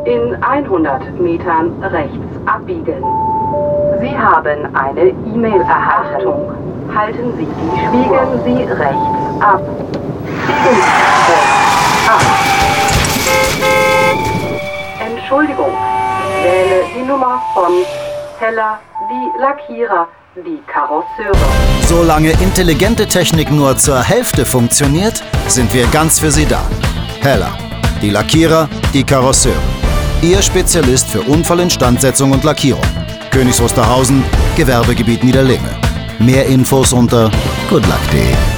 In 100 Metern rechts abbiegen. Sie haben eine E-Mail erhalten. Halten Sie die Biegen Sie rechts ab. Biegen Sie rechts ab. Entschuldigung, ich wähle die Nummer von Heller, die Lackierer, die Karosseure. Solange intelligente Technik nur zur Hälfte funktioniert, sind wir ganz für Sie da. Heller, die Lackierer, die Karosseure. Ihr Spezialist für Unfallinstandsetzung und Lackierung. Königs Wusterhausen, Gewerbegebiet Niederlehme. Mehr Infos unter goodluck.de.